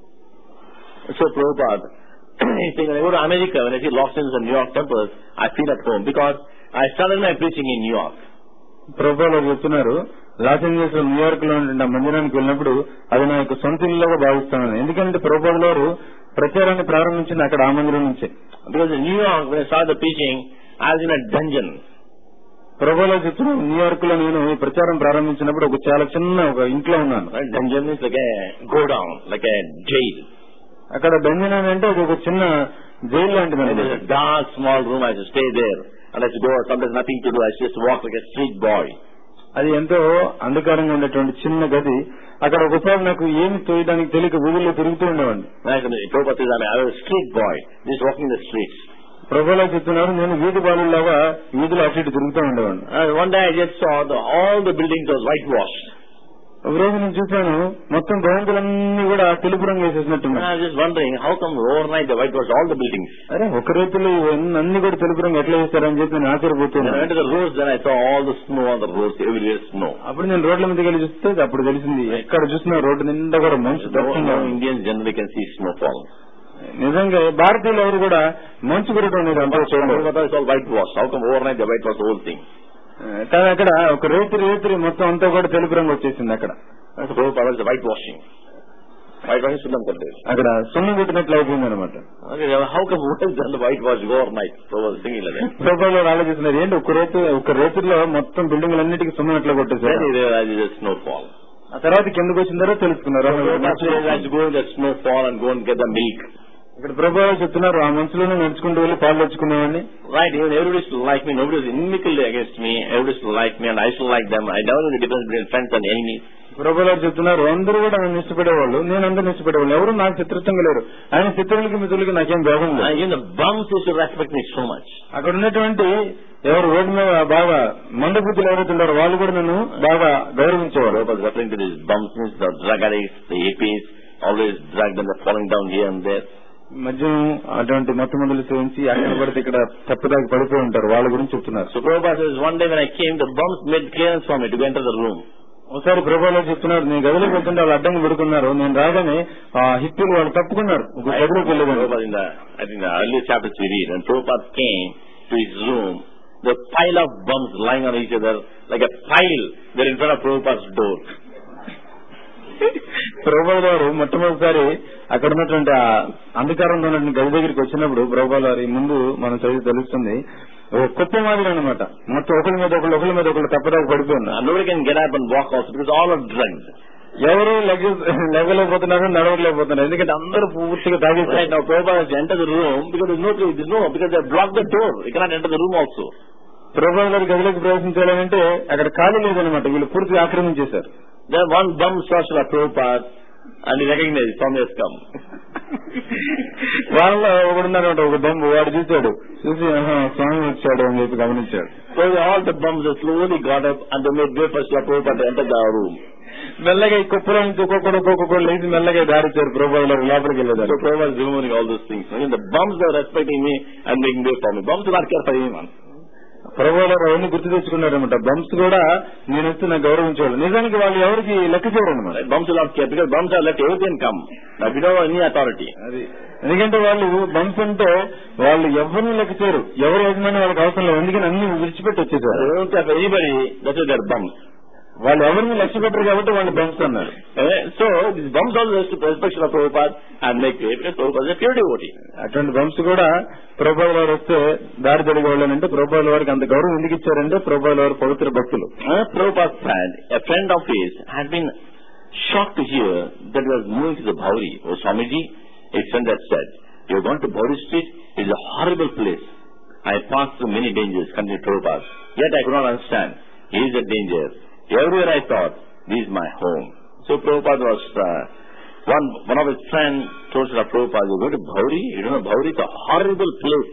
So Prabhupada, he's saying, when I go to America, when I see Los Angeles and New York temples, I feel at home because I started my preaching in New York. ప్రభువులు చెప్తున్నారు, Los Angeles New York లో ఉండే మందిరానికి వెళ్ళినప్పుడు అది నా యొక్క సొంత ఇల్లుగా భావిస్తాను. ఎందుకంటే ప్రభువుల వారు ప్రచారాన్ని ప్రారంభించింది అక్కడ ఆ మందిరం నుంచే. Because in New York, when I started the preaching, I was in a dungeon. ప్రభువులు చెప్తున్నారు, న్యూయార్క్ లో నేను ఈ ప్రచారం ప్రారంభించినప్పుడు ఒక చాలా చిన్న ఒక ఇంట్లో ఉన్నాను. Dungeon is like a go down, like a jail. అక్కడ డంజన్ అని అంటే ఒక చిన్న జైలు లాంటిది. Dark small room, I should stay there. And I should go, sometimes nothing to do, I should just walk like a street boy. అది ఎంతో అంధకారంగా ఉండేటువంటి చిన్న గది. అక్కడ ఒకసారి నాకు ఏమి తోయడానికి తెలియక ఊళ్ళో తిరుగుతూ ఉండేవాడిని. I was a street boy, just walking the streets. ప్రభువులా చెప్తున్నారు, నేను వీధి బాలులాగా వీధిలో అటు ఇటు తిరుగుతూ ఉండేవాడిని. One day I just saw the, all the buildings was whitewashed. ఒక రోజు నేను చూశాను, మొత్తం భవంతులన్నీ కూడా తెలుపు రంగు వేసేసినట్టున్నాయి. I was just wondering, how come overnight they whitewashed all the buildings? అరే ఒక రేతులు అన్ని కూడా తెలుపు రంగు ఎట్లా వేస్తారని చెప్పి నేను ఆశ్చర్యపోతున్నాను. I went to the roads, then I saw all the snow on the roads, everywhere snow. అప్పుడు నేను రోడ్ల మీదకి వెళ్ళి చూస్తే అప్పుడు తెలిసింది, ఎక్కడ చూసినా రోడ్డు నిండా కూడా మంచు. Indians generally can see snowfall. నిజంగా భారతీయులు ఎవరు కూడా మంచు కురటం అనేది అంతా చూడండి. Whitewash, how come overnight the whitewash whole thing. కానీ అక్కడ ఒక రేతి రేతి మొత్తం అంతా కూడా తెలుపు రంగు వచ్చేసింది. అక్కడ వైట్ వాషింగ్, వైట్ వాషింగ్ సున్నం కొట్టేది, అక్కడ సున్నం కొట్టినట్లు అయిపోయింది అనమాట. How come whitewash overnight ప్రభుత్వాలు ఆలోచిస్తున్నారు, ఏంటి ఒక రేతు ఒక రేతుల్లో మొత్తం బిల్డింగ్లు అన్నిటికీ సున్నం ఎట్లా కొట్టేసారు. Snow fall. ఆ తర్వాత కిందకు వచ్చిన తర్వాత తెలుసుకున్నారు. Snowfall and go and get the milk. ఇక్కడ ప్రభుత్వాలు చెప్తున్నారు, ఆ మనుషులను నడుచుకుంటూ వెళ్ళి పాలు తెచ్చుకునేవాడిని. Right, even everybody used to like me, nobody was inimical against me, everybody used to like me and I used to like them. I never knew the difference between friends and enemies. ప్రభువులు చెప్తున్నారు, అందరూ కూడా నన్ను ఇష్టపడేవాళ్ళు, నేను అందరిని ఇష్టపడేవాళ్ళు, ఎవరు నాకు శత్రుత్వంగా లేరు. ఆయన శత్రువులకి మిత్రులకి నాకేం భేదం లేదు. Even the bums used to respect me so much. అక్కడ ఉన్నటువంటి ఎవరు రోడ్డు మీద బాగా మందబుద్ధులు ఎవరైతున్నారో వాళ్ళు కూడా నన్ను బాగా గౌరవించేవారు. Referring to these bums, the drug addicts, the hippies, always drugged and they're falling down here and there. మద్యం అటువంటి మొత్తం మందులు సేవించి అక్కడ పడితే ఇక్కడ తప్పుదాకి పడిపోయి ఉంటారు, వాళ్ళ గురించి చెప్తున్నారు. So Prabhupada says, one day when I came, the bums made clearance for me to enter the room. ఒకసారి ప్రభువులు చెప్తున్నారు, నేను గదిలోకి వెళ్తుంటే వాళ్ళు అడ్డంగా పెడుకున్నారు, నేను రాగానే ఆ హిప్పులు వాళ్ళు తప్పుకున్నారు, ఒక గదిలోకి వెళ్ళేది. I think the earlier chapters we read, when Prabhupada came to his room, the pile of bums lying on each other like a pile were in front of Prabhupada's door. ప్రభువుల వారు మొట్టమొదటిసారి అక్కడ ఉన్నటువంటి ఆ అంధకారంలో ఉన్నటువంటి గది దగ్గరికి వచ్చినప్పుడు ప్రభువుల వారి ముందు మనం చదివి తెలుస్తుంది, ఒక కుప్ప మాదిరి అనమాట, మొత్తం ఒకరి మీద ఒకళ్ళు ఒకరి మీద ఒకళ్ళు తప్పదాకా పడిపోయినా. Nobody can get up and walk also because all are drugged. ఎవరు లెగలేకపోతున్నారు, నడవలేకపోతున్నారు, ఎందుకంటే అందరూ పూర్తిగా తాగేస్తారు. Now Prabhupada has to enter the room because there's no, there's no, because they blocked the door. He cannot enter the room also. ప్రభువుల వారి గదిలోకి ప్రవేశించాలంటే అక్కడ ఖాళీ లేదనమాట, వీళ్ళు పూర్తిగా ఆక్రమించేశారు. Then one bum saw Srila Prabhupada and he recognized Swami has come. వాళ్ళలో ఒకడున్నారంట, ఒక దమ్ము, వాడు చూశాడు, చూసి స్వామి వచ్చాడు అని చెప్పి గమనించాడు. So all the bums slowly got up and they made way for Srila Prabhupada to enter the room. మెల్లగా ఈ కుప్పలో నుంచి ఒక్కొక్కడు ఒక్కొక్కడు లేచి మెల్లగా దారిచ్చారు ప్రభువుల లోపలికి వెళ్ళేదారు. So Prabhupada is removing all those things. The bums are respecting me and making way for me. Bums do not care for anyone. ప్రభువుల అవన్నీ గుర్తు తెచ్చుకున్నారనమాట. బంప్స్ కూడా నేను వస్తే నాకు గౌరవించేవాళ్ళు. నిజానికి వాళ్ళు ఎవరికి లెక్క చేయరు అనమాట. బంప్స్ బంప్స్ ఆర్ లెట్ ఎవరికైనా కమ్ ఎనీ అథారిటీ. అది ఎందుకంటే వాళ్ళు బంప్స్ అంటే వాళ్ళు ఎవరిని లెక్క చేయరు, ఎవరు యజమాని వాళ్ళకి అవసరం లేదు, అందుకని అన్ని విడిచిపెట్టి వచ్చేసారు. Anybody that is there bums. వాళ్ళు ఎవరిని లక్ష్య పెట్టరు కాబట్టి వాళ్ళు బంప్స్ అన్నారు. So this bums also to respect of Prabhupad and make Prabhupad a pure devotee. అటువంటి బంప్స్ కూడా ప్రభుపాద్ వారు వస్తే దారి జరిగే వాళ్ళంటే ప్రభుపాద్ వారికి అంత గౌరవం ఎందుకు ఇచ్చారంటే ప్రభుపాద్ వారు పవిత్ర భక్తులు. Prabhupad said a friend of his had been shocked to hear that he was moving to the Bhauri. Oh Swamiji, a friend had said, you are going to Bhauri street, it is a horrible place. I passed through many dangers, continued Prabhupada. Yet I could not understand. Here is a danger. Everywhere I thought, this is my home. So Prabhupada was, uh, one one of his friends told Srila Prabhupada, you go to Bhauri? You don't know Bhauri is a horrible place.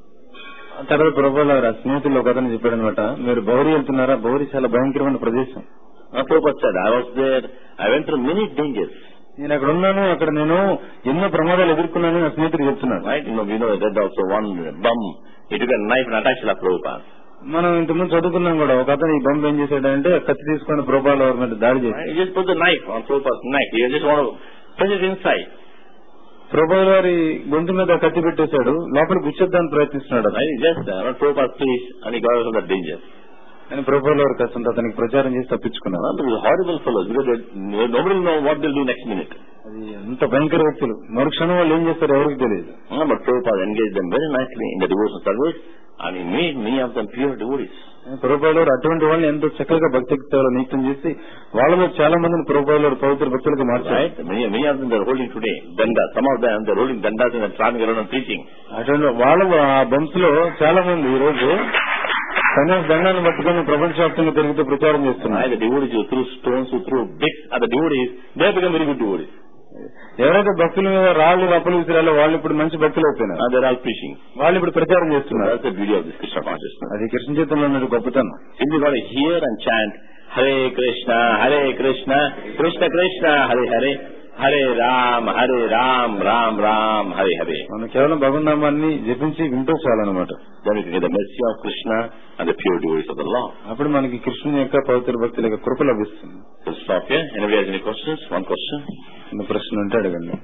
తర్వాత ప్రభుపాద స్నేహితుల్లో ఒక అతను చెప్పాడు అనమాట, మీరు బౌరి వెళ్తున్నారా, బౌరి చాలా భయంకరమైన ప్రదేశం. Prabhupada said, I was there, I went through many dangers. నేను అక్కడ ఉన్నాను, అక్కడ నేను ఎన్నో ప్రమాదాలు ఎదుర్కొన్నాను నా స్నేహితుడు చెప్తున్నాను. Right? You know, we know that also one bum, he took a knife and attacked Srila Prabhupada. మనం ఇంతకుముందు చదువుకున్నాం కూడా, ఒక అతను ఈ బంబు ఏం చేశాడంటే కత్తి తీసుకుని ప్రభుపాద వారి మీద దాడి చేశాడు. He just put the knife on Prabhupada's neck. He just want to push it inside. Prabhupada వారి గొంతు మీద కత్తి పెట్టేశాడు, లోపల గుచ్చేద్దానికి ప్రయత్నిస్తున్నాడు. He just uh, not Prabhupada's face and he got out of that danger. అని ప్రభుపాద వారి కష్టంతో అతనికి ప్రచారం చేసి తప్పించుకున్నాడు. But it was horrible fellows because they, nobody will know what they'll do next minute. అది ఎంత భయంకర వ్యక్తులు, మరుక్షణం వాళ్ళు ఏం చేస్తారో ఎవరికి తెలియదు. But Prabhupada engaged them very nicely in the devotional service and he made many of them pure devotees. Prabhupada వారు అటువంటి వాళ్ళని ఎంతో చక్కగా భక్తి సేవలో నియుక్తం చేసి వాళ్ళలో చాలా మందిని ప్రభుపాద వారు పవిత్ర భక్తులకు మార్చారు. Many, many of them they are holding today dandas. Some of them they are holding dandas and traveling around and preaching. అటువంటి వాళ్ళ ఆ బంప్స్ లో చాలా మంది ఈ రోజు సన్యాస దండాన్ని పట్టుకుని ప్రపంచవ్యాప్తంగా తిరుగుతూ ప్రచారం చేస్తున్నారు. The devotees who threw stones, who threw bricks at the devotees, they have become very good devotees. ఎవరైతే భక్తుల మీద రాళ్లు రప్పలు విసిరాలో వాళ్ళు ఇప్పుడు మంచి భక్తులు అయిపోయినారు. They are all preaching. వాళ్ళు ఇప్పుడు ప్రచారం చేస్తున్నారు. That's the beauty of this Krishna consciousness. అది కృష్ణ చైతన్యంలో ఉన్న గొప్పతనం. Simply got to hear and chant Hare Krishna, Hare Krishna, Krishna Krishna, Hare Hare, Hare Ram, Hare Ram, Ram Ram, Hare Hare. మనం కేవలం భగవన్నామాన్ని జపించి వింటూ చాలన్నమాట. Then we can get the mercy of Krishna and the pure devotees of the Lord. అప్పుడు మనకి కృష్ణుని యొక్క పవిత్ర భక్తుల యొక్క కృప లభిస్తుంది. We'll stop here. Anybody has any questions? One question. ఉన్న ప్రశ్న ఉంటే అడగండి.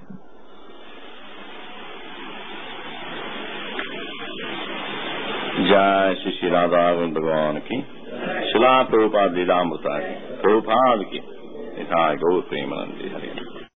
जय श्री श्री राधा भगवान की, शिला प्रभुपाद लीलामृता की, प्रभुपाद की, गौ प्रेमानंद हरे।